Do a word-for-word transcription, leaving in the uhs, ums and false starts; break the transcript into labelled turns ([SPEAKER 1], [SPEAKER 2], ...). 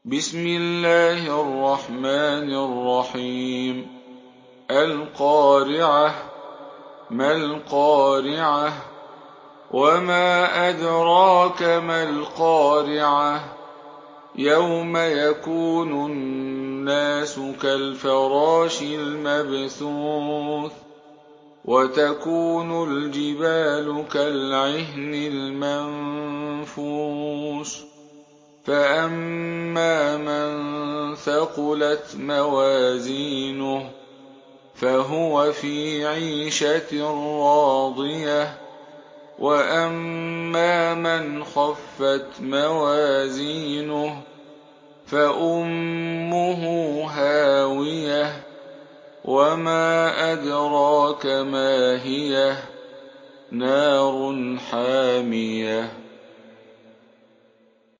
[SPEAKER 1] بسم الله الرحمن الرحيم القارعة. ما القارعة؟ وما أدراك ما القارعة؟ يوم يكون الناس كالفراش المبثوث وتكون الجبال كالعهن المنفوش فأما من ثقلت موازينه فهو في عيشة راضية وأما من خفت موازينه فأمه هاوية وما أدراك ما هي نار حامية.